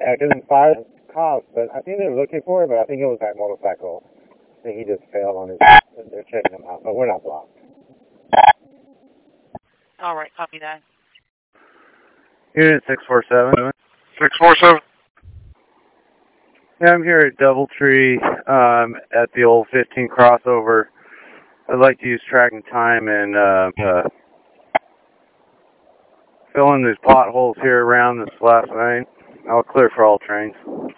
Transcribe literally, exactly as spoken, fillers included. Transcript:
I couldn't find cops, but I think they were looking for it, but I think it was that motorcycle. I think he just failed on his, they're checking him out, but we're not blocked. All right, copy that. Unit six four seven. six four seven. Yeah, I'm here at Doubletree um, at the old fifteen crossover. I'd like to use tracking time and uh, uh, fill in these potholes here around this last lane. I'll clear for all trains.